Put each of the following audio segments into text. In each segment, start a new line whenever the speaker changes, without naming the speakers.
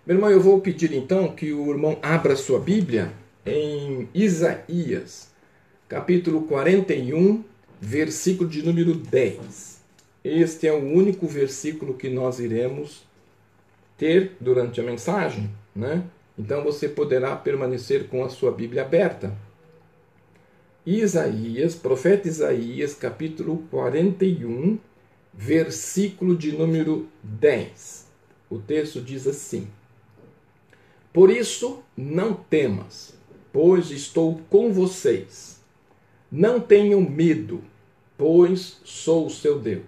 Meu irmão, eu vou pedir então que o irmão abra sua Bíblia em Isaías, capítulo 41, versículo de número 10. Este é o único versículo que nós iremos ter durante a mensagem, né? Então você poderá permanecer com a sua Bíblia aberta. Isaías, profeta Isaías, capítulo 41, versículo de número 10. O texto diz assim: Por isso não temas, pois estou com vocês. Não tenham medo, pois sou o seu Deus.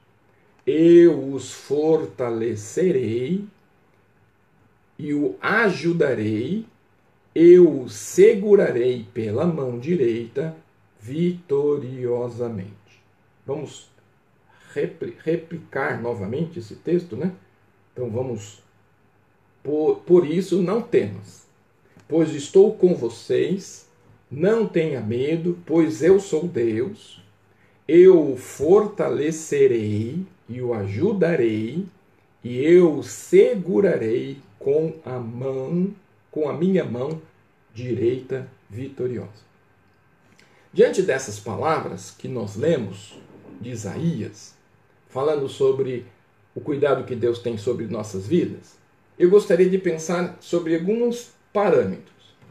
Eu os fortalecerei e o ajudarei. Eu o segurarei pela mão direita vitoriosamente. Vamos replicar novamente esse texto, né? Então vamos. Por isso não temas, pois estou com vocês. Não tenha medo, pois eu sou Deus. Eu o fortalecerei e o ajudarei, e eu o segurarei com a minha mão direita vitoriosa. Diante dessas palavras que nós lemos de Isaías, falando sobre o cuidado que Deus tem sobre nossas vidas, eu gostaria de pensar sobre alguns parâmetros.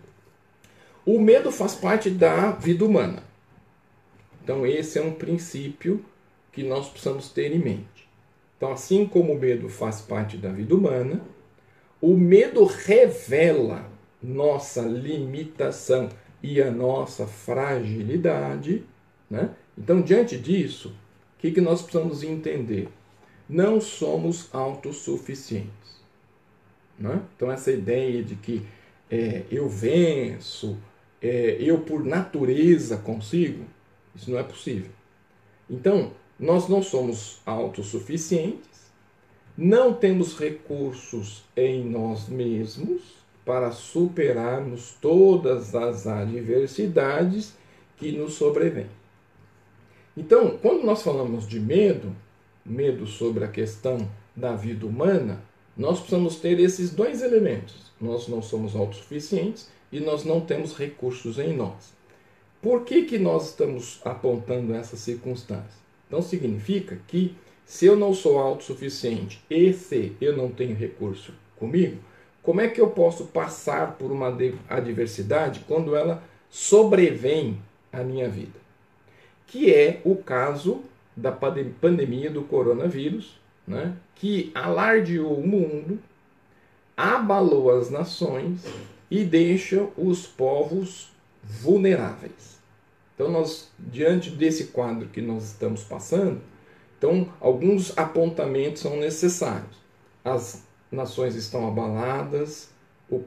O medo faz parte da vida humana. Então esse é um princípio que nós precisamos ter em mente. Então, assim como o medo faz parte da vida humana, o medo revela nossa limitação e a nossa fragilidade, né? Então, diante disso, o que nós precisamos entender? Não somos autossuficientes, né? Então, essa ideia de que eu venço, eu por natureza consigo, isso não é possível. Então, nós não somos autossuficientes, não temos recursos em nós mesmos para superarmos todas as adversidades que nos sobrevêm. Então, quando nós falamos de medo sobre a questão da vida humana, nós precisamos ter esses dois elementos. Nós não somos autossuficientes e nós não temos recursos em nós. Por que nós estamos apontando essa circunstância? Então significa que se eu não sou autossuficiente e se eu não tenho recurso comigo, como é que eu posso passar por uma adversidade quando ela sobrevém à minha vida? Que é o caso da pandemia do coronavírus, né? Que alardeou o mundo, abalou as nações e deixa os povos vulneráveis. Então, nós, diante desse quadro que nós estamos passando, então, alguns apontamentos são necessários. As nações estão abaladas, o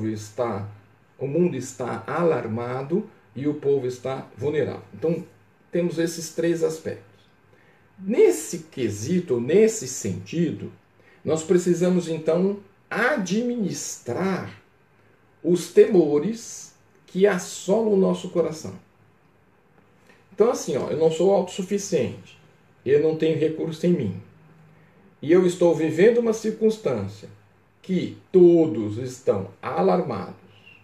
mundo está alarmado e o povo está vulnerável. Então, temos esses três aspectos. Nesse quesito, nesse sentido, nós precisamos, então, administrar os temores que assolam o nosso coração. Então, assim, eu não sou autossuficiente, eu não tenho recurso em mim, e eu estou vivendo uma circunstância que todos estão alarmados,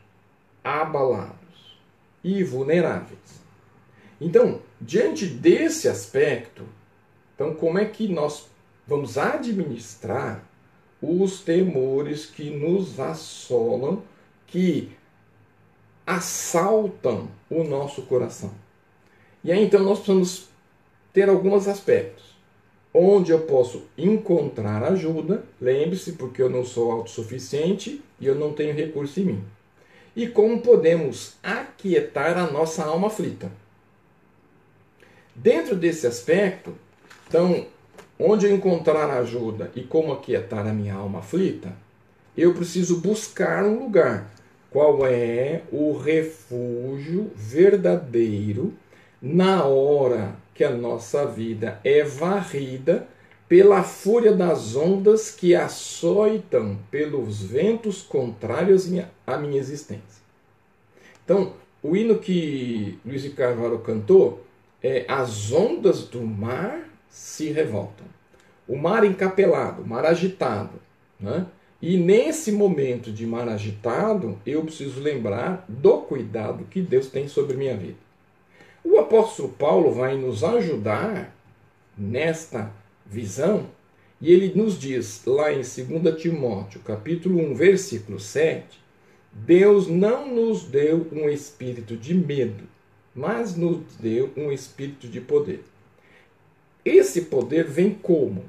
abalados e vulneráveis. Então, diante desse aspecto, então como é que nós vamos administrar os temores que nos assolam, que assaltam o nosso coração? E aí, então, nós precisamos ter alguns aspectos. Onde eu posso encontrar ajuda, lembre-se, porque eu não sou autossuficiente e eu não tenho recurso em mim. E como podemos aquietar a nossa alma aflita. Dentro desse aspecto, então, onde eu encontrar ajuda e como aquietar a minha alma aflita, eu preciso buscar um lugar. Qual é o refúgio verdadeiro na hora que a nossa vida é varrida pela fúria das ondas que açoitam pelos ventos contrários à minha existência? Então, o hino que Luiz de Carvalho cantou é: as ondas do mar se revoltam. O mar encapelado, o mar agitado, né? E nesse momento de mar agitado, eu preciso lembrar do cuidado que Deus tem sobre minha vida. O apóstolo Paulo vai nos ajudar nesta visão, e ele nos diz lá em 2 Timóteo, capítulo 1, versículo 7, Deus não nos deu um espírito de medo, mas nos deu um espírito de poder. Esse poder vem como?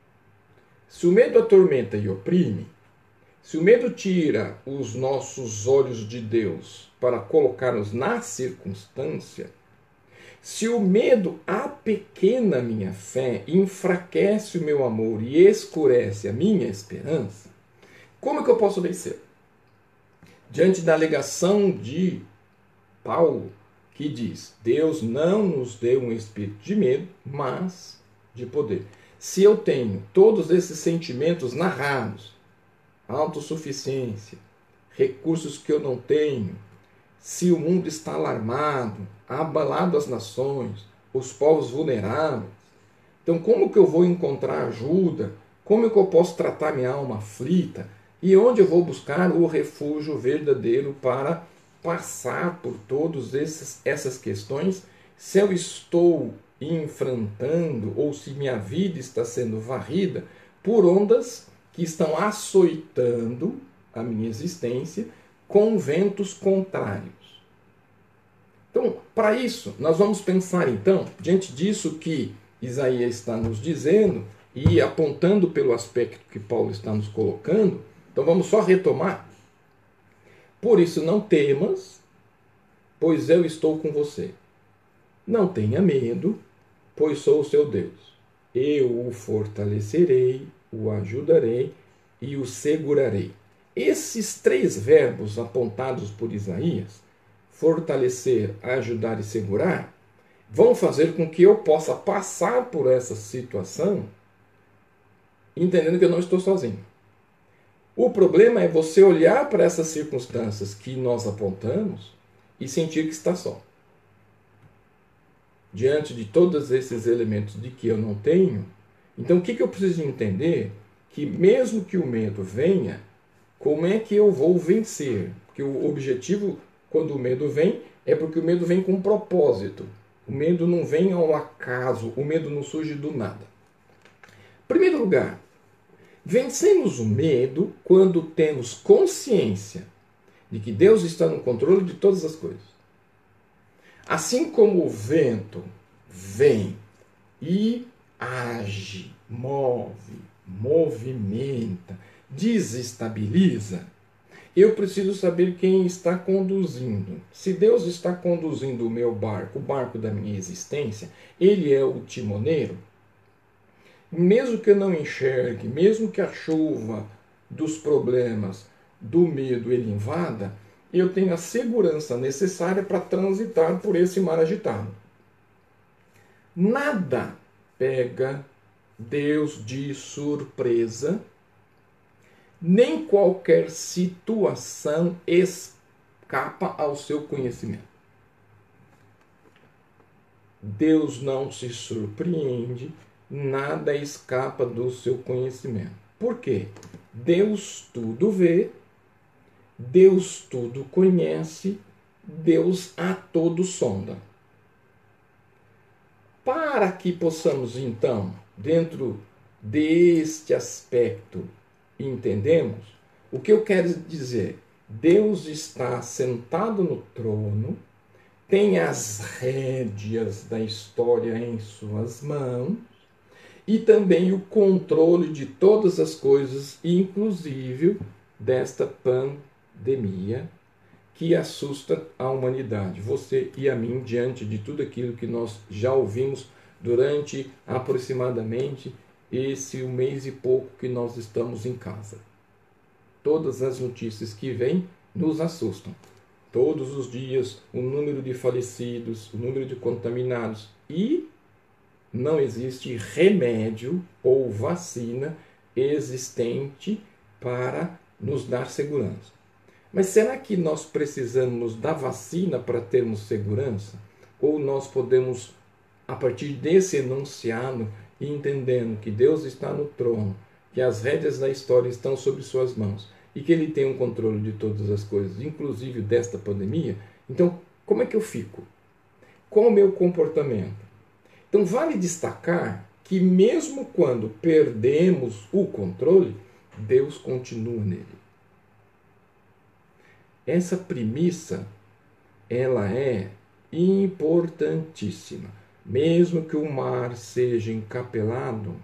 Se o medo atormenta e oprime, se o medo tira os nossos olhos de Deus para colocar-nos na circunstância, se o medo apequena a minha fé, enfraquece o meu amor e escurece a minha esperança, como é que eu posso vencer? Diante da alegação de Paulo, que diz, Deus não nos deu um espírito de medo, mas de poder. Se eu tenho todos esses sentimentos narrados, autossuficiência, recursos que eu não tenho, se o mundo está alarmado, abalado as nações, os povos vulneráveis, então como que eu vou encontrar ajuda? Como é que eu posso tratar minha alma aflita? E onde eu vou buscar o refúgio verdadeiro para passar por todas essas questões? Se eu estou enfrentando ou se minha vida está sendo varrida por ondas que estão açoitando a minha existência com ventos contrários. Então, para isso, nós vamos pensar então, diante disso que Isaías está nos dizendo e apontando pelo aspecto que Paulo está nos colocando, então vamos só retomar. Por isso não temas, pois eu estou com você. Não tenha medo, pois sou o seu Deus. Eu o fortalecerei, o ajudarei e o segurarei. Esses três verbos apontados por Isaías, fortalecer, ajudar e segurar, vão fazer com que eu possa passar por essa situação entendendo que eu não estou sozinho. O problema é você olhar para essas circunstâncias que nós apontamos e sentir que está só. Diante de todos esses elementos de que eu não tenho, então o que eu preciso entender? Que mesmo que o medo venha, como é que eu vou vencer? Porque o objetivo, quando o medo vem, é porque o medo vem com um propósito. O medo não vem ao acaso, o medo não surge do nada. Em primeiro lugar, vencemos o medo quando temos consciência de que Deus está no controle de todas as coisas. Assim como o vento vem e age, move, movimenta, desestabiliza, eu preciso saber quem está conduzindo. Se Deus está conduzindo o meu barco, o barco da minha existência, Ele é o timoneiro. Mesmo que eu não enxergue, mesmo que a chuva dos problemas, do medo, ele invada, eu tenho a segurança necessária para transitar por esse mar agitado. Nada pega Deus de surpresa, nem qualquer situação escapa ao seu conhecimento. Deus não se surpreende, nada escapa do seu conhecimento. Por quê? Deus tudo vê, Deus tudo conhece, Deus a todo sonda. Para que possamos, então, dentro deste aspecto, entendemos o que eu quero dizer. Deus está sentado no trono, tem as rédeas da história em suas mãos e também o controle de todas as coisas, inclusive desta pandemia que assusta a humanidade, você e a mim, diante de tudo aquilo que nós já ouvimos durante aproximadamente esse um mês e pouco que nós estamos em casa. Todas as notícias que vêm nos assustam. Todos os dias o número de falecidos, o número de contaminados, e não existe remédio ou vacina existente para nos dar segurança. Mas será que nós precisamos da vacina para termos segurança? Ou nós podemos, a partir desse enunciado, entendendo que Deus está no trono, que as rédeas da história estão sob suas mãos e que ele tem um controle de todas as coisas, inclusive desta pandemia, então como é que eu fico? Qual o meu comportamento? Então vale destacar que mesmo quando perdemos o controle, Deus continua nele. Essa premissa, ela é importantíssima. Mesmo que o mar seja encapelado, o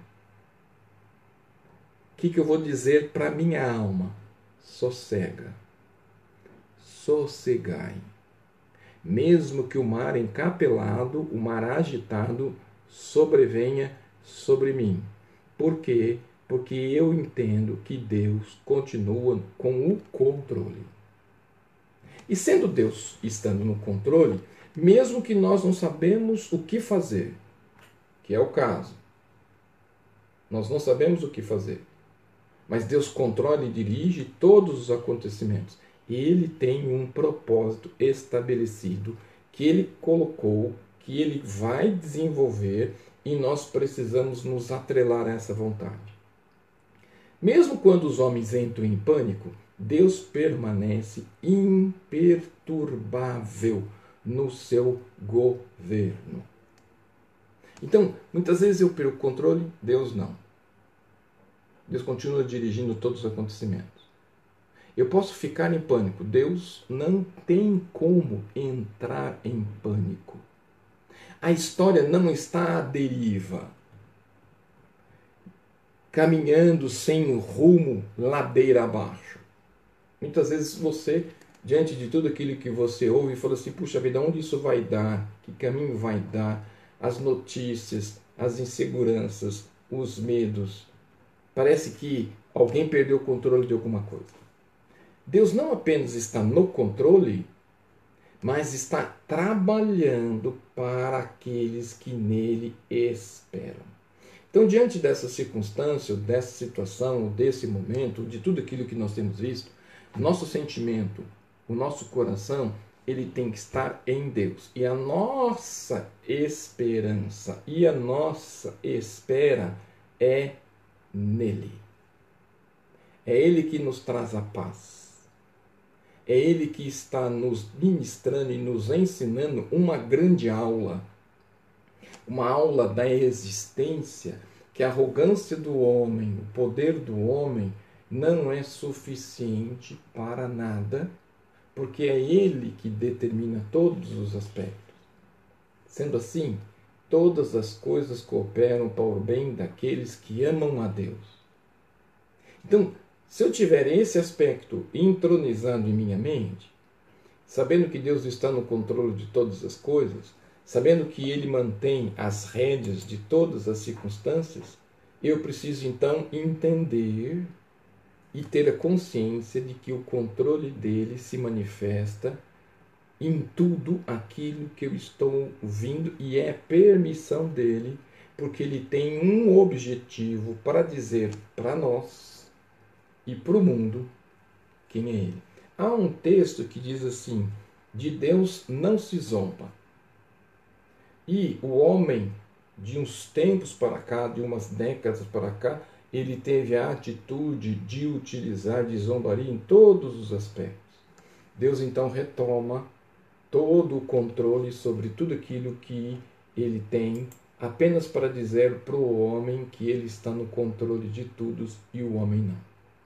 que eu vou dizer para minha alma? Sossega, sossegai. Mesmo que o mar encapelado, o mar agitado, sobrevenha sobre mim. Por quê? Porque eu entendo que Deus continua com o controle. E sendo Deus estando no controle, mesmo que nós não sabemos o que fazer, que é o caso, nós não sabemos o que fazer, mas Deus controla e dirige todos os acontecimentos. Ele tem um propósito estabelecido, que Ele colocou, que Ele vai desenvolver, e nós precisamos nos atrelar a essa vontade. Mesmo quando os homens entram em pânico, Deus permanece imperturbável no seu governo. Então, muitas vezes eu perco o controle, Deus não. Deus continua dirigindo todos os acontecimentos. Eu posso ficar em pânico, Deus não tem como entrar em pânico. A história não está à deriva, caminhando sem rumo, ladeira abaixo. Muitas vezes você, diante de tudo aquilo que você ouve, fala assim, puxa vida, onde isso vai dar? Que caminho vai dar? As notícias, as inseguranças, os medos. Parece que alguém perdeu o controle de alguma coisa. Deus não apenas está no controle, mas está trabalhando para aqueles que nele esperam. Então, diante dessa circunstância, dessa situação, desse momento, de tudo aquilo que nós temos visto, nosso sentimento, o nosso coração, ele tem que estar em Deus. E a nossa esperança e a nossa espera é nele. É Ele que nos traz a paz. É Ele que está nos ministrando e nos ensinando uma grande aula. Uma aula da existência, que a arrogância do homem, o poder do homem, não é suficiente para nada, porque é Ele que determina todos os aspectos. Sendo assim, todas as coisas cooperam para o bem daqueles que amam a Deus. Então, se eu tiver esse aspecto entronizado em minha mente, sabendo que Deus está no controle de todas as coisas, sabendo que Ele mantém as rédeas de todas as circunstâncias, eu preciso então entender e ter a consciência de que o controle dele se manifesta em tudo aquilo que eu estou ouvindo e é permissão dele, porque ele tem um objetivo para dizer para nós e para o mundo quem é ele. Há um texto que diz assim, de Deus não se zomba. E o homem, de uns tempos para cá, de umas décadas para cá, ele teve a atitude de utilizar de zombaria em todos os aspectos. Deus então retoma todo o controle sobre tudo aquilo que ele tem, apenas para dizer para o homem que ele está no controle de tudo e o homem não.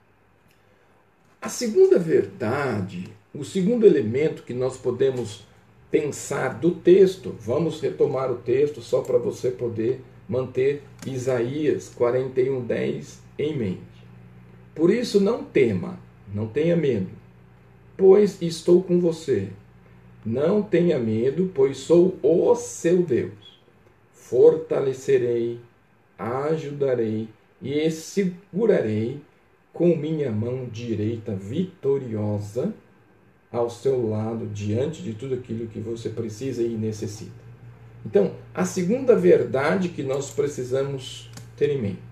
A segunda verdade, o segundo elemento que nós podemos pensar do texto, vamos retomar o texto só para você poder manter Isaías 41:10 em mente. Por isso não tema, não tenha medo, pois estou com você. Não tenha medo, pois sou o seu Deus. Fortalecerei, ajudarei e segurarei com minha mão direita vitoriosa ao seu lado, diante de tudo aquilo que você precisa e necessita. Então, a segunda verdade que nós precisamos ter em mente.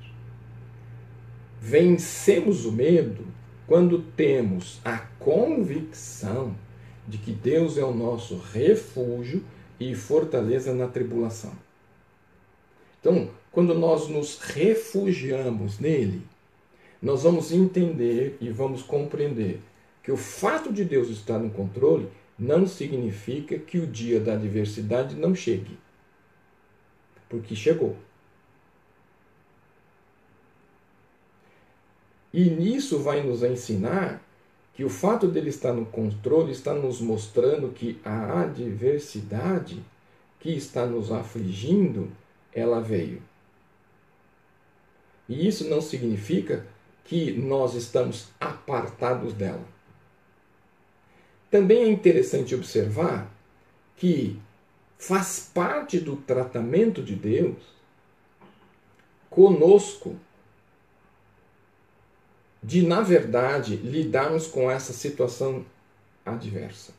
Vencemos o medo quando temos a convicção de que Deus é o nosso refúgio e fortaleza na tribulação. Então, quando nós nos refugiamos nele, nós vamos entender e vamos compreender que o fato de Deus estar no controle não significa que o dia da adversidade não chegue, porque chegou. E nisso vai nos ensinar que o fato dele estar no controle está nos mostrando que a adversidade que está nos afligindo, ela veio. E isso não significa que nós estamos apartados dela. Também é interessante observar que faz parte do tratamento de Deus conosco de, na verdade, lidarmos com essa situação adversa.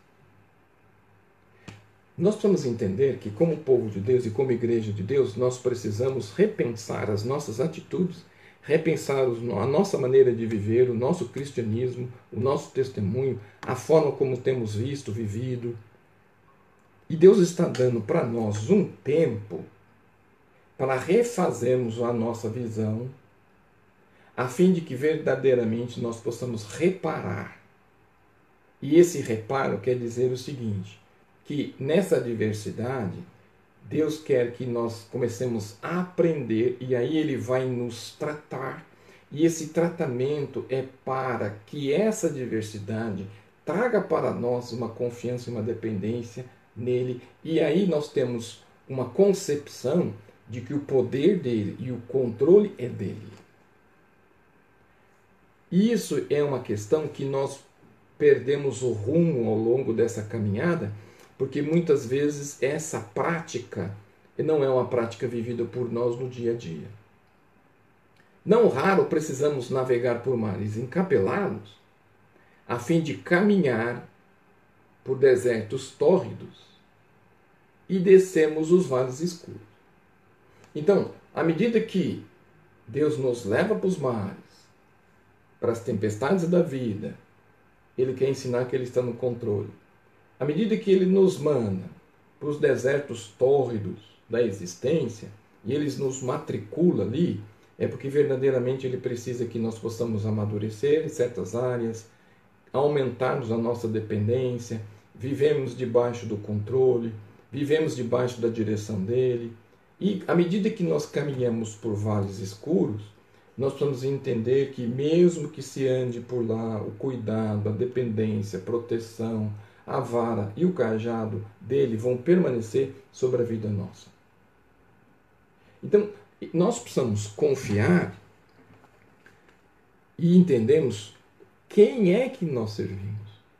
Nós precisamos entender que, como povo de Deus e como igreja de Deus, nós precisamos repensar as nossas atitudes, repensar a nossa maneira de viver, o nosso cristianismo, o nosso testemunho, a forma como temos visto, vivido. E Deus está dando para nós um tempo para refazermos a nossa visão, a fim de que verdadeiramente nós possamos reparar. E esse reparo quer dizer o seguinte, que nessa adversidade, Deus quer que nós comecemos a aprender e aí Ele vai nos tratar. E esse tratamento é para que essa adversidade traga para nós uma confiança e uma dependência nele. E aí nós temos uma concepção de que o poder dele e o controle é dele. Isso é uma questão que nós perdemos o rumo ao longo dessa caminhada, porque muitas vezes essa prática não é uma prática vivida por nós no dia a dia. Não raro precisamos navegar por mares encapelados a fim de caminhar por desertos tórridos e descemos os vales escuros. Então, à medida que Deus nos leva para os mares, para as tempestades da vida, Ele quer ensinar que Ele está no controle. À medida que Ele nos manda para os desertos tórridos da existência, e Ele nos matricula ali, é porque verdadeiramente Ele precisa que nós possamos amadurecer em certas áreas, aumentarmos a nossa dependência, vivemos debaixo do controle, vivemos debaixo da direção dEle. E à medida que nós caminhamos por vales escuros, nós precisamos entender que mesmo que se ande por lá, o cuidado, a dependência, a proteção, a vara e o cajado dele vão permanecer sobre a vida nossa. Então, nós precisamos confiar e entendermos quem é que nós servimos.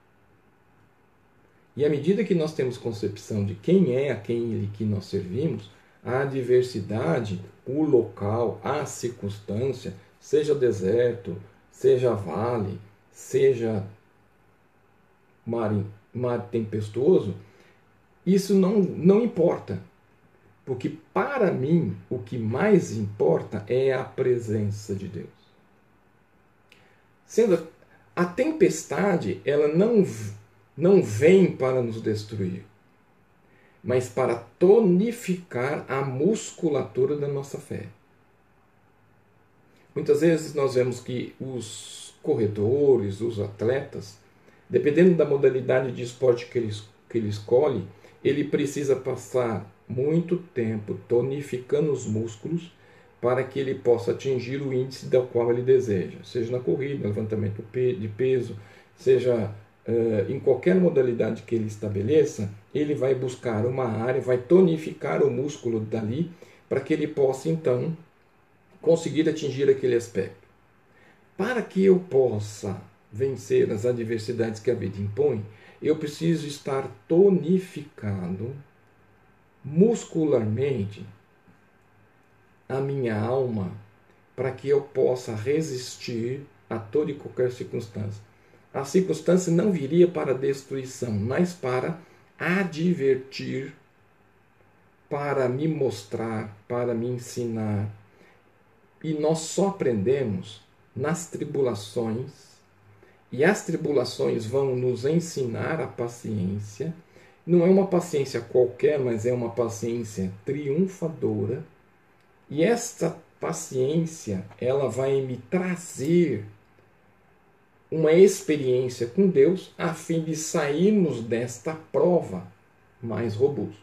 E à medida que nós temos concepção de quem é a quem que nós servimos, a adversidade, o local, a circunstância, seja deserto, seja vale, seja mar tempestuoso, isso não importa. Porque para mim o que mais importa é a presença de Deus. Sendo a tempestade, ela não vem para nos destruir, mas para tonificar a musculatura da nossa fé. Muitas vezes nós vemos que os corredores, os atletas, dependendo da modalidade de esporte que ele escolhe, ele precisa passar muito tempo tonificando os músculos para que ele possa atingir o índice da qual ele deseja, seja na corrida, levantamento de peso, seja em qualquer modalidade que ele estabeleça, ele vai buscar uma área, vai tonificar o músculo dali para que ele possa então conseguir atingir aquele aspecto. Para que eu possa vencer as adversidades que a vida impõe, eu preciso estar tonificado muscularmente a minha alma para que eu possa resistir a toda e qualquer circunstância. A circunstância não viria para destruição, mas para advertir, para me mostrar, para me ensinar. E nós só aprendemos nas tribulações, e as tribulações vão nos ensinar a paciência. Não é uma paciência qualquer, mas é uma paciência triunfadora. E esta paciência, ela vai me trazer uma experiência com Deus a fim de sairmos desta prova mais robustos.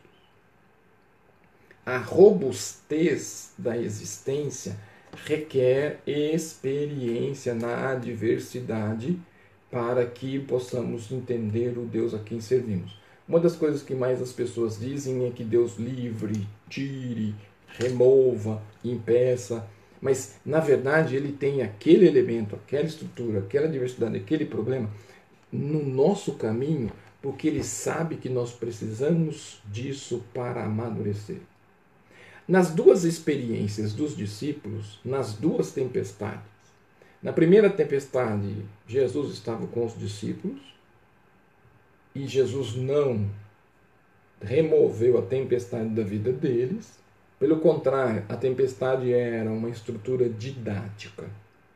A robustez da existência requer experiência na adversidade para que possamos entender o Deus a quem servimos. Uma das coisas que mais as pessoas dizem é que Deus livre, tire, remova, impeça, mas na verdade ele tem aquele elemento, aquela estrutura, aquela diversidade, aquele problema no nosso caminho, porque ele sabe que nós precisamos disso para amadurecer. Nas duas experiências dos discípulos, nas duas tempestades, na primeira tempestade, Jesus estava com os discípulos e Jesus não removeu a tempestade da vida deles. Pelo contrário, a tempestade era uma estrutura didática.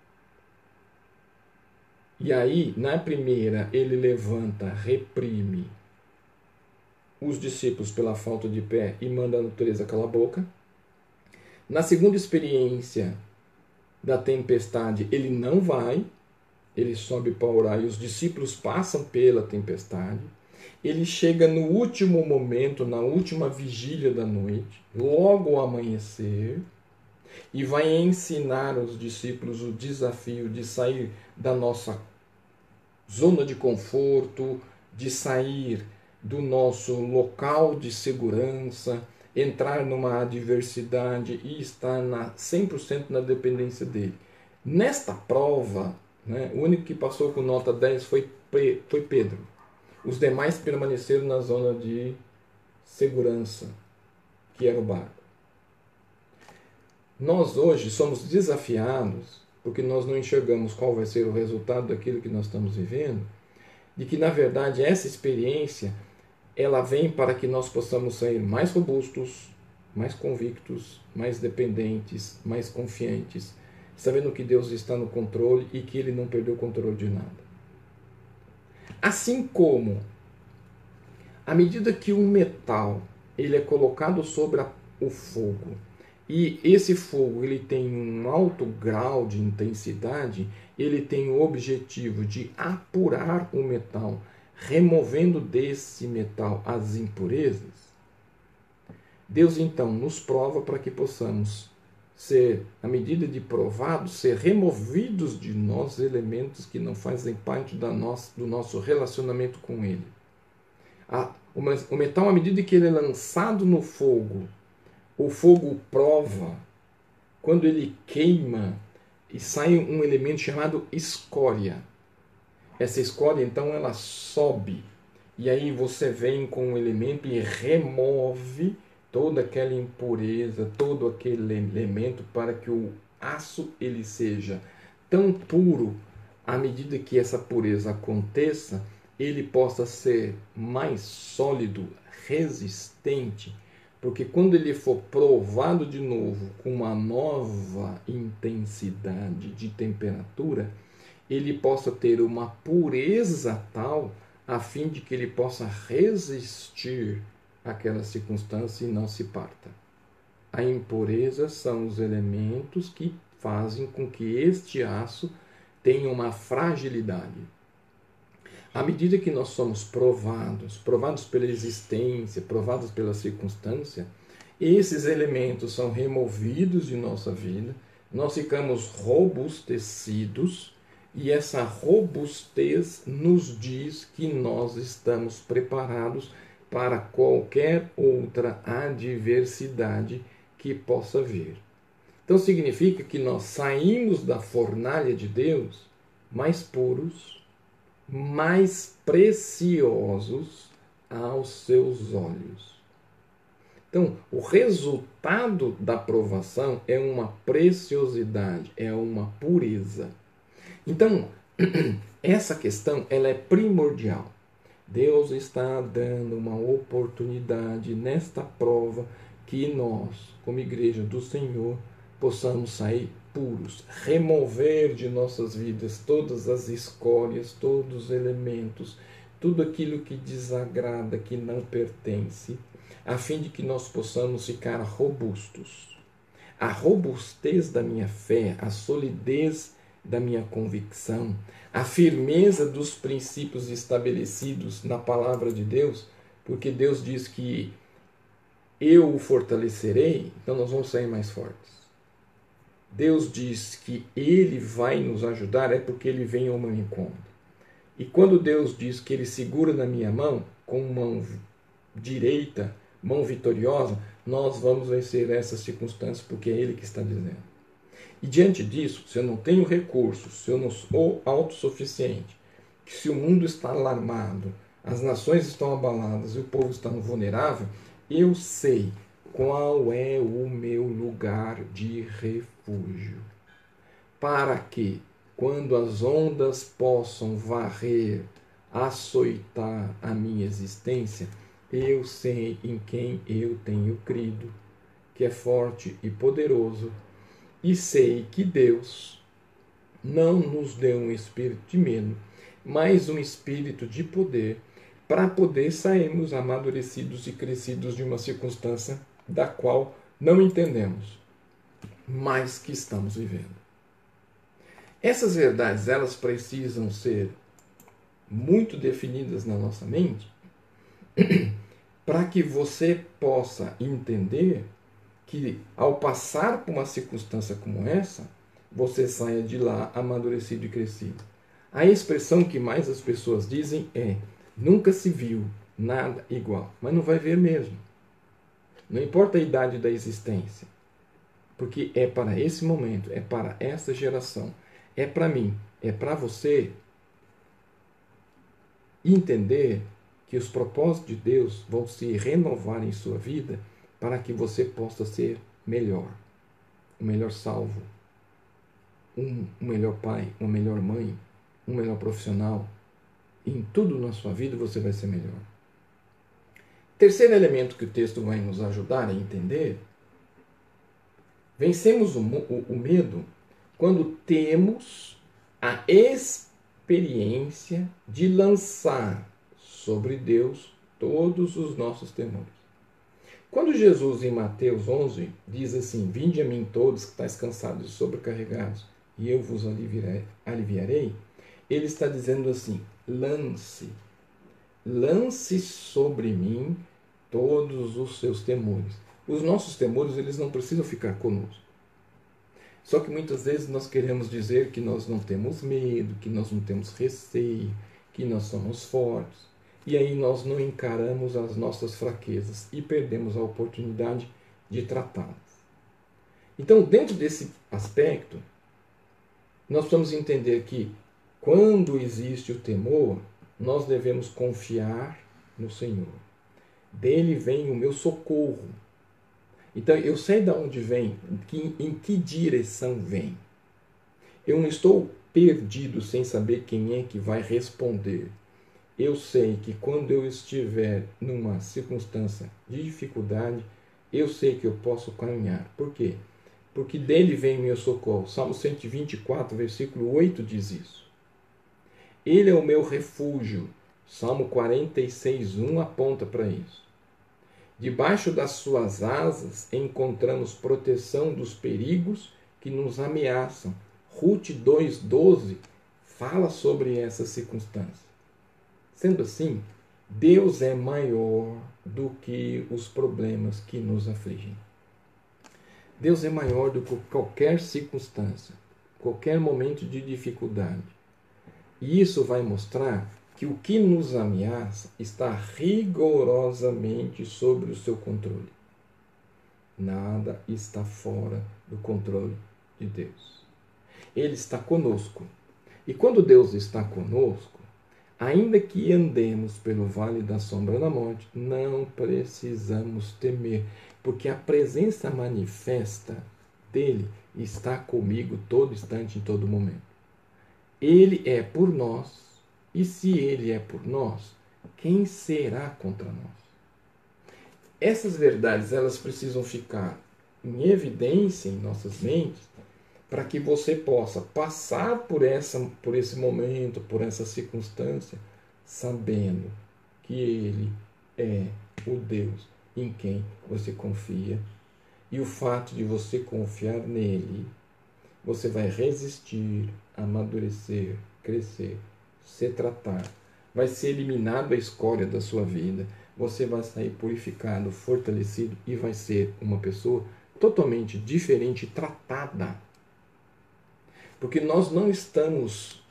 E aí, na primeira, ele levanta, reprime os discípulos pela falta de pé e manda a natureza calar a boca. Na segunda experiência da tempestade, ele não vai, ele sobe para orar e os discípulos passam pela tempestade. Ele chega no último momento, na última vigília da noite, logo ao amanhecer, e vai ensinar aos discípulos o desafio de sair da nossa zona de conforto, de sair do nosso local de segurança, entrar numa adversidade e estar 100% na dependência dele. Nesta prova, o único que passou com nota 10 foi Pedro. Os demais permaneceram na zona de segurança, que era o barco. Nós hoje somos desafiados, porque nós não enxergamos qual vai ser o resultado daquilo que nós estamos vivendo, de que, na verdade, essa experiência ela vem para que nós possamos sair mais robustos, mais convictos, mais dependentes, mais confiantes, sabendo que Deus está no controle e que Ele não perdeu o controle de nada. Assim como, à medida que um metal ele é colocado sobre o fogo, e esse fogo ele tem um alto grau de intensidade, ele tem o objetivo de apurar o metal, removendo desse metal as impurezas. Deus então nos prova para que possamos ser, à medida de provados, ser removidos de nós elementos que não fazem parte do nosso relacionamento com Ele. O metal, à medida que ele é lançado no fogo, o fogo prova, quando ele queima, e sai um elemento chamado escória. Essa escória, então, ela sobe. E aí você vem com um elemento e remove toda aquela impureza, todo aquele elemento para que o aço ele seja tão puro, à medida que essa pureza aconteça, ele possa ser mais sólido, resistente, porque quando ele for provado de novo com uma nova intensidade de temperatura, ele possa ter uma pureza tal a fim de que ele possa resistir àquela circunstância e não se parta. A impureza são os elementos que fazem com que este aço tenha uma fragilidade. À medida que nós somos provados pela existência, provados pela circunstância, esses elementos são removidos de nossa vida, nós ficamos robustecidos, e essa robustez nos diz que nós estamos preparados para qualquer outra adversidade que possa vir. Então significa que nós saímos da fornalha de Deus mais puros, mais preciosos aos seus olhos. Então, o resultado da provação é uma preciosidade, é uma pureza. Então, essa questão ela é primordial. Deus está dando uma oportunidade nesta prova que nós, como igreja do Senhor, possamos sair puros, remover de nossas vidas todas as escórias, todos os elementos, tudo aquilo que desagrada, que não pertence, a fim de que nós possamos ficar robustos. a robustez da minha fé, a solidez da minha convicção, a firmeza dos princípios estabelecidos na palavra de Deus, porque Deus diz que eu o fortalecerei, então nós vamos sair mais fortes. Deus diz que Ele vai nos ajudar, é porque Ele vem ao meu encontro. E quando Deus diz que Ele segura na minha mão, com mão direita, mão vitoriosa, nós vamos vencer essas circunstâncias, porque é Ele que está dizendo. E diante disso, se eu não tenho recursos, se eu não sou autossuficiente, que se o mundo está alarmado, as nações estão abaladas e o povo está vulnerável, eu sei qual é o meu lugar de refúgio. Para que, quando as ondas possam varrer, açoitar a minha existência, eu sei em quem eu tenho crido, que é forte e poderoso, e sei que Deus não nos deu um espírito de medo, mas um espírito de poder, para poder sairmos amadurecidos e crescidos de uma circunstância da qual não entendemos, mas que estamos vivendo. Essas verdades, elas precisam ser muito definidas na nossa mente, para que você possa entender que, ao passar por uma circunstância como essa, você saia de lá amadurecido e crescido. A expressão que mais as pessoas dizem é: nunca se viu nada igual. Mas não vai ver mesmo. Não importa a idade da existência. Porque é para esse momento, é para essa geração, é para mim, é para você entender que os propósitos de Deus vão se renovar em sua vida para que você possa ser melhor, um melhor salvo, um melhor pai, uma melhor mãe, um melhor profissional. Em tudo na sua vida você vai ser melhor. Terceiro elemento que o texto vai nos ajudar a entender: vencemos o medo quando temos a experiência de lançar sobre Deus todos os nossos temores. Quando Jesus, em Mateus 11, diz assim: vinde a mim todos que estáis cansados e sobrecarregados, e eu vos aliviarei, ele está dizendo assim: lance sobre mim todos os seus temores. Os nossos temores, eles não precisam ficar conosco. Só que muitas vezes nós queremos dizer que nós não temos medo, que nós não temos receio, que nós somos fortes. E aí nós não encaramos as nossas fraquezas e perdemos a oportunidade de tratá-las. Então, dentro desse aspecto, nós precisamos entender que, quando existe o temor, nós devemos confiar no Senhor. Dele vem o meu socorro. Então, eu sei de onde vem, em que direção vem. Eu não estou perdido sem saber quem é que vai responder. Eu sei que quando eu estiver numa circunstância de dificuldade, eu sei que eu posso caminhar. Por quê? Porque dele vem o meu socorro. Salmo 124, versículo 8 diz isso. Ele é o meu refúgio. Salmo 46, 1 aponta para isso. Debaixo das suas asas encontramos proteção dos perigos que nos ameaçam. Ruth 2,12 fala sobre essa circunstância. Sendo assim, Deus é maior do que os problemas que nos afligem. Deus é maior do que qualquer circunstância, qualquer momento de dificuldade. E isso vai mostrar que o que nos ameaça está rigorosamente sobre o seu controle. Nada está fora do controle de Deus. Ele está conosco. E quando Deus está conosco, ainda que andemos pelo vale da sombra da morte, não precisamos temer, porque a presença manifesta dele está comigo todo instante, em todo momento. Ele é por nós, e se ele é por nós, quem será contra nós? Essas verdades, elas precisam ficar em evidência em nossas mentes, para que você possa passar por esse momento, por essa circunstância, sabendo que Ele é o Deus em quem você confia E o fato de você confiar nele, você vai resistir, amadurecer, crescer, se tratar. Vai ser eliminado a escória da sua vida. Você vai sair purificado, fortalecido e vai ser uma pessoa totalmente diferente, tratada. Porque nós não estamos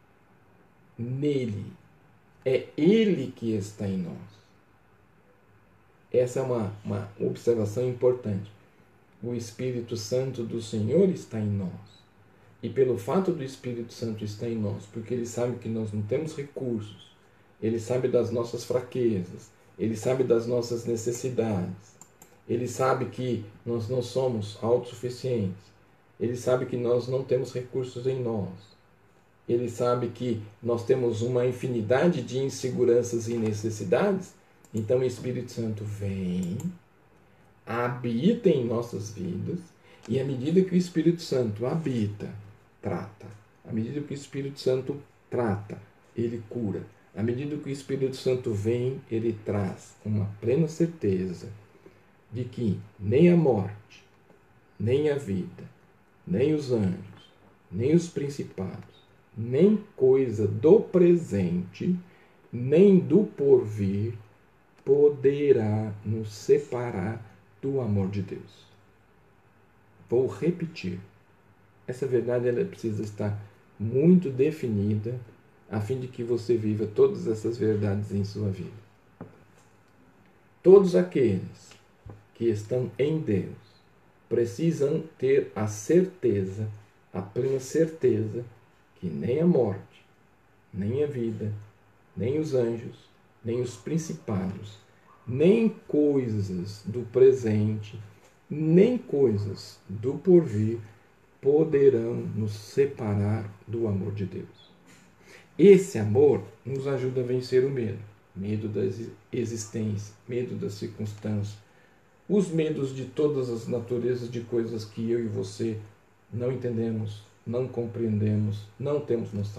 nele, é ele que está em nós. Essa é uma observação importante. O Espírito Santo do Senhor está em nós. E pelo fato do Espírito Santo estar em nós, porque ele sabe que nós não temos recursos, ele sabe das nossas fraquezas, ele sabe das nossas necessidades, ele sabe que nós não somos autossuficientes, ele sabe que nós não temos recursos em nós, ele sabe que nós temos uma infinidade de inseguranças e necessidades. Então o Espírito Santo vem, habita em nossas vidas, e à medida que o Espírito Santo habita, trata. À medida que o Espírito Santo trata, ele cura. À medida que o Espírito Santo vem, ele traz uma plena certeza de que nem a morte, nem a vida, nem os anjos, nem os principados, nem coisa do presente, nem do porvir poderá nos separar do amor de Deus. Vou repetir. Essa verdade ela precisa estar muito definida a fim de que você viva todas essas verdades em sua vida. Todos aqueles que estão em Deus precisam ter a certeza, a plena certeza, que nem a morte, nem a vida, nem os anjos, nem os principados, nem coisas do presente, nem coisas do porvir poderão nos separar do amor de Deus. Esse amor nos ajuda a vencer o medo. Medo da existência, medo das circunstâncias, os medos de todas as naturezas de coisas que eu e você não entendemos, não compreendemos, não temos noção.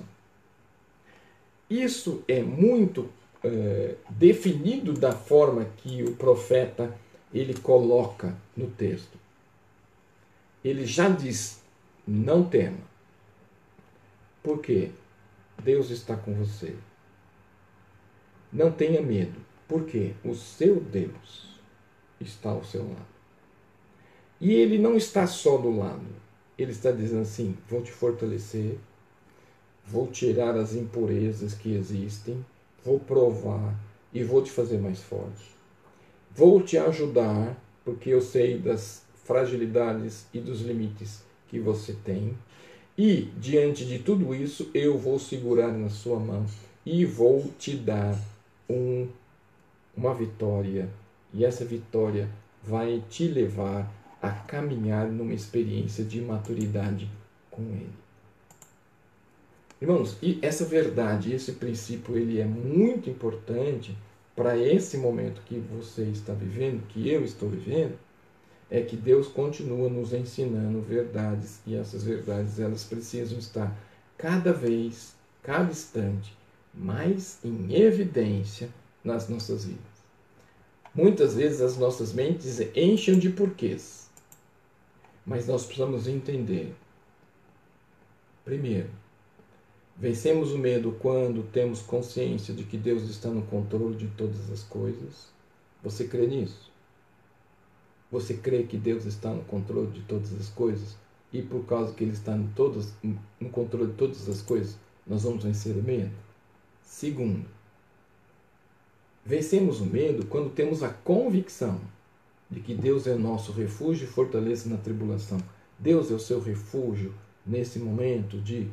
Isso é muito definido da forma que o profeta ele coloca no texto. Ele já diz: não tema. Por quê? Deus está com você. Não tenha medo. Por quê? O seu Deus está ao seu lado. E ele não está só do lado. Ele está dizendo assim: vou te fortalecer, vou tirar as impurezas que existem, vou provar e vou te fazer mais forte. Vou te ajudar, porque eu sei das fragilidades e dos limites que você tem. E, diante de tudo isso, eu vou segurar na sua mão e vou te dar uma vitória. E essa vitória vai te levar a caminhar numa experiência de maturidade com Ele. Irmãos, e essa verdade, esse princípio, ele é muito importante para esse momento que você está vivendo, que eu estou vivendo, é que Deus continua nos ensinando verdades, e essas verdades elas precisam estar cada vez, cada instante, mais em evidência nas nossas vidas. Muitas vezes as nossas mentes enchem de porquês, mas nós precisamos entender. Primeiro, vencemos o medo quando temos consciência de que Deus está no controle de todas as coisas. Você crê nisso? Você crê que Deus está no controle de todas as coisas? E por causa que Ele está no controle de todas as coisas, nós vamos vencer o medo? Segundo, vencemos o medo quando temos a convicção de que Deus é nosso refúgio e fortaleza na tribulação. Deus é o seu refúgio nesse momento de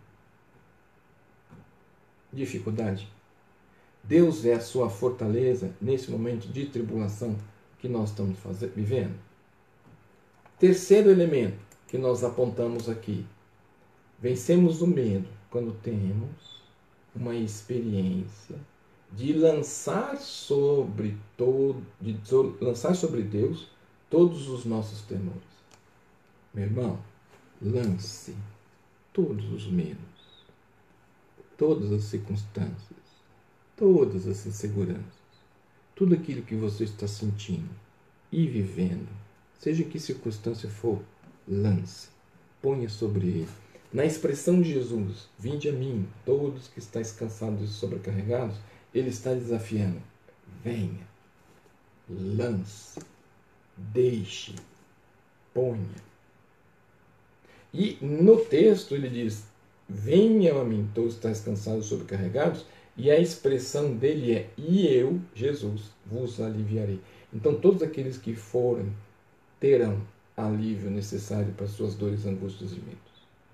dificuldade. Deus é a sua fortaleza nesse momento de tribulação que nós estamos vivendo. Terceiro elemento que nós apontamos aqui. Vencemos o medo quando temos uma experiência de lançar sobre Deus todos os nossos temores. Meu irmão, lance todos os medos, todas as circunstâncias, todas as inseguranças, tudo aquilo que você está sentindo e vivendo seja em que circunstância for, lance, ponha sobre ele. Na expressão de Jesus, vinde a mim, todos que estáis cansados e sobrecarregados, ele está desafiando. Venha, lance, deixe, ponha. E no texto ele diz, venham a mim, todos que estáis cansados e sobrecarregados, e a expressão dele é, e eu, Jesus, vos aliviarei. Então todos aqueles que forem, terão alívio necessário para suas dores, angústias e medos.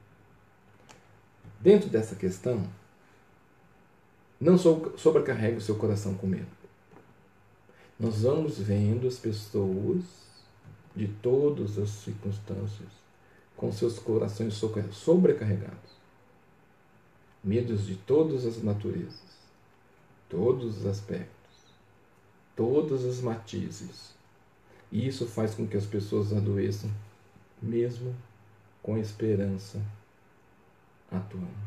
Dentro dessa questão, não sobrecarregue o seu coração com medo. Nós vamos vendo as pessoas de todas as circunstâncias com seus corações sobrecarregados. Medos de todas as naturezas, todos os aspectos, todas as matizes. E isso faz com que as pessoas adoeçam, mesmo com esperança atuando.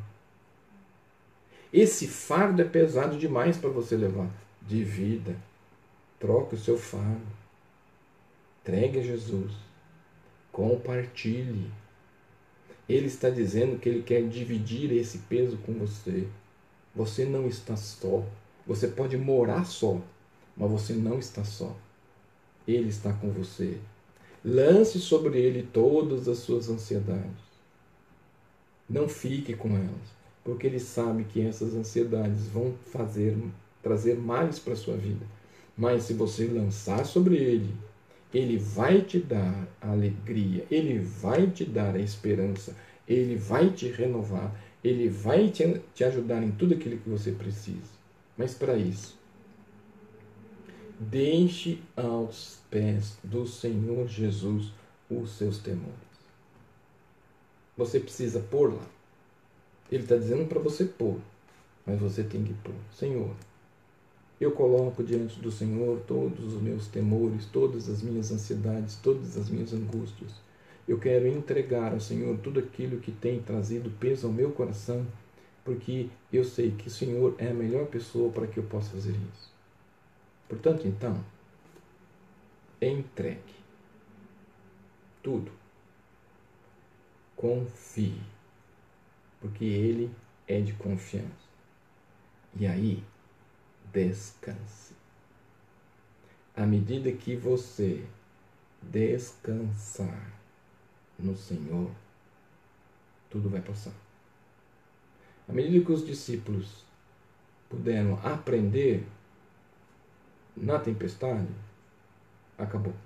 Esse fardo é pesado demais para você levar. Divida. Troque o seu fardo. Entregue a Jesus. Compartilhe. Ele está dizendo que ele quer dividir esse peso com você. Você não está só. Você pode morar só, mas você não está só. Ele está com você. Lance sobre ele todas as suas ansiedades. Não fique com elas, porque ele sabe que essas ansiedades vão trazer males para a sua vida. Mas se você lançar sobre ele, ele vai te dar a alegria, ele vai te dar a esperança, ele vai te renovar, ele vai te ajudar em tudo aquilo que você precisa. Mas para isso, deixe aos pés do Senhor Jesus os seus temores. Você precisa pôr lá. Ele está dizendo para você pôr, mas você tem que pôr. Senhor, eu coloco diante do Senhor todos os meus temores, todas as minhas ansiedades, todas as minhas angústias. Eu quero entregar ao Senhor tudo aquilo que tem trazido peso ao meu coração, porque eu sei que o Senhor é a melhor pessoa para que eu possa fazer isso. Portanto, então, entregue tudo. Confie, porque Ele é de confiança. E aí, descanse. À medida que você descansar no Senhor, tudo vai passar. À medida que os discípulos puderam aprender na tempestade, acabou.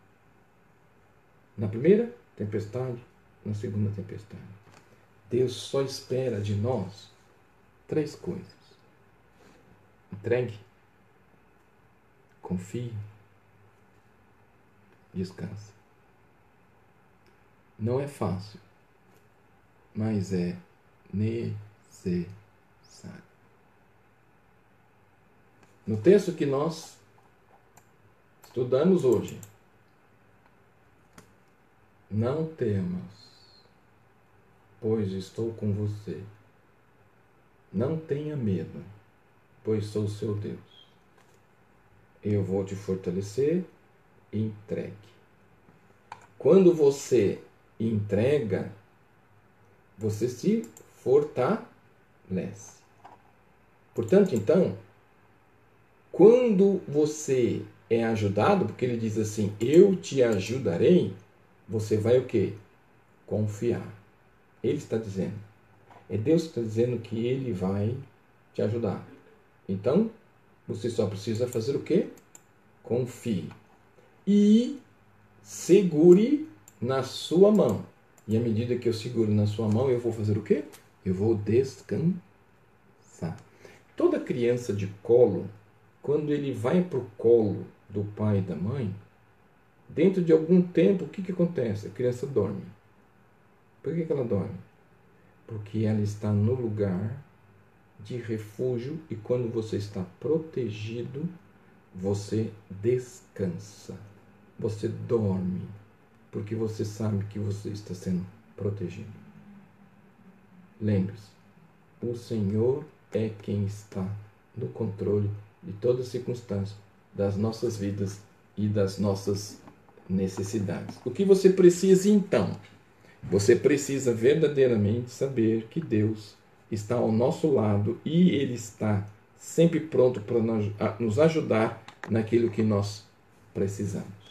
Na primeira tempestade, na segunda tempestade. Deus só espera de nós 3 coisas. Entregue, confie, descanse. Não é fácil, mas é necessário. No texto que nós estudamos hoje, não temas, pois estou com você. Não tenha medo, pois sou seu Deus. Eu vou te fortalecer, entregue. Quando você entrega, você se fortalece. Portanto, então, quando você é ajudado, porque ele diz assim, eu te ajudarei, você vai o quê? Confiar. Ele está dizendo. É Deus que está dizendo que Ele vai te ajudar. Então, você só precisa fazer o quê? Confie. E segure na sua mão. E à medida que eu seguro na sua mão, eu vou fazer o quê? Eu vou descansar. Toda criança de colo, quando ele vai para o colo do pai e da mãe, dentro de algum tempo, o que acontece? A criança dorme. Por que ela dorme? Porque ela está no lugar de refúgio e quando você está protegido, você descansa. Você dorme, porque você sabe que você está sendo protegido. Lembre-se, o Senhor é quem está no controle de todas as circunstâncias das nossas vidas e das nossas necessidades. O que você precisa então? Você precisa verdadeiramente saber que Deus está ao nosso lado e Ele está sempre pronto para nos ajudar naquilo que nós precisamos.